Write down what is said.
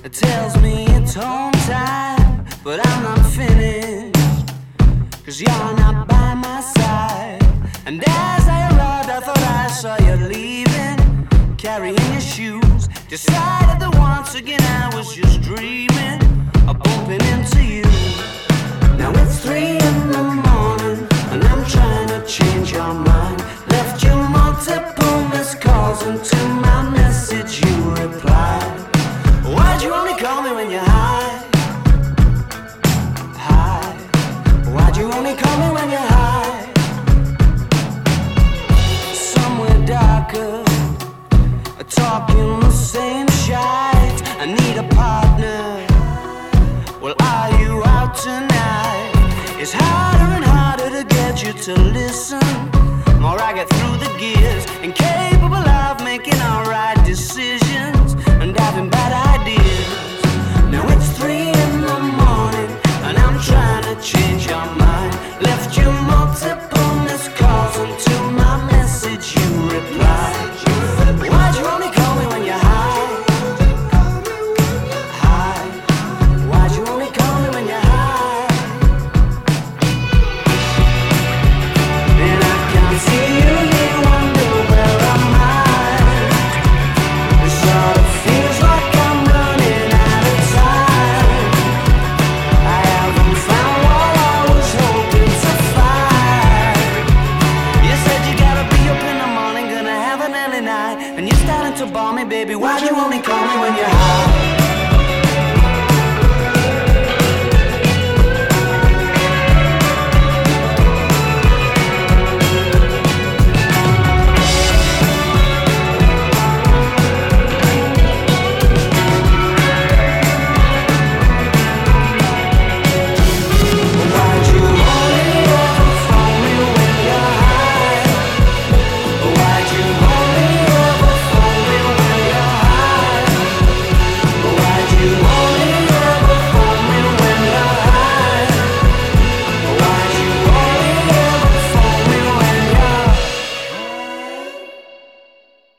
tells me it's home time, but I'm not finished, 'cause you're not by my side. And as I arrived, I thought I saw you leaving, carrying your shoes. Decided that once again I was just dreaming of bumping into you. Now it's 3 in the morning, and I'm trying to change your mind. Left you multiple missed calls, and to my message you replied. Why'd you only call me when you're high? High. Why'd you only call me when you're high? Somewhere darker, talking the same shite. I need a partner. Well, are you out tonight? It's harder and harder to get you to listen. More I get through the gears, incapable of making alright decisions and having bad ideas.